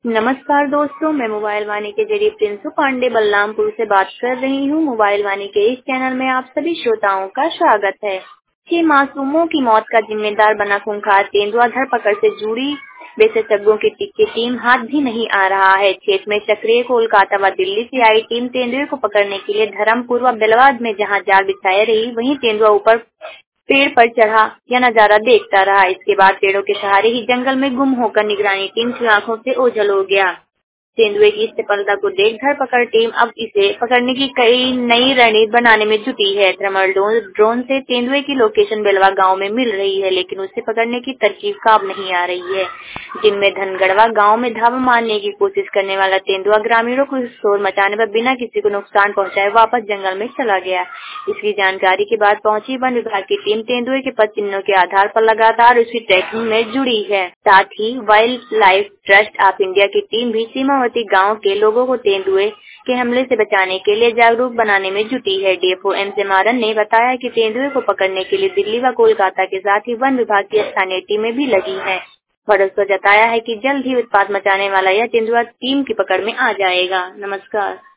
नमस्कार दोस्तों, मैं मोबाइल वाणी के जरिए प्रिंसू पांडे बलरामपुर से बात कर रही हूँ। मोबाइल वाणी के इस चैनल में आप सभी श्रोताओं का स्वागत है। 6 मासूमों की मौत का जिम्मेदार बना खूंखार तेंदुआ धरपकड़ से जुड़ी विशेषज्ञों की टीम हाथ भी नहीं आ रहा है। क्षेत्र में सक्रिय कोलकाता व दिल्ली से आई टीम तेंदुए को पकड़ने के लिए धर्मपुर व बेलवाद में जहाँ जाल बिछाए रही, वहीं तेंदुआ ऊपर पेड़ पर चढ़ा यह नजारा देखता रहा। इसके बाद पेड़ों के सहारे ही जंगल में गुम होकर निगरानी टीम की आंखों से ओझल हो गया। तेंदुए की इस सफलता को देख धरपकड़ टीम अब इसे पकड़ने की कई नई रणनीति बनाने में जुटी है। थर्मल ड्रोन से तेंदुए की लोकेशन बेलवा गांव में मिल रही है, लेकिन उसे पकड़ने की तरकीब काम नहीं आ रही है। जिनमें धनगढ़वा गांव में धावा मारने की कोशिश करने वाला तेंदुआ ग्रामीणों को शोर मचाने पर बिना किसी को नुकसान पहुंचाए वापस जंगल में चला गया। इसकी जानकारी के बाद पहुंची वन विभाग की टीम तेंदुए के पद चिन्हों के आधार पर लगातार उसकी ट्रैकिंग में जुड़ी है। साथ ही wildlife trust of India की टीम भी सीमावर्ती गांव के लोगों को तेंदुए के हमले से बचाने के लिए जागरूक बनाने में जुटी है। डीएफओ एम मारन ने बताया कि तेंदुए को पकड़ने के लिए दिल्ली व कोलकाता के साथ ही वन विभाग की स्थानीय टीमें भी लगी हैं। भरोसा जताया है कि जल्द ही उत्पात मचाने वाला यह तेंदुआ टीम की पकड़ में आ जाएगा। नमस्कार।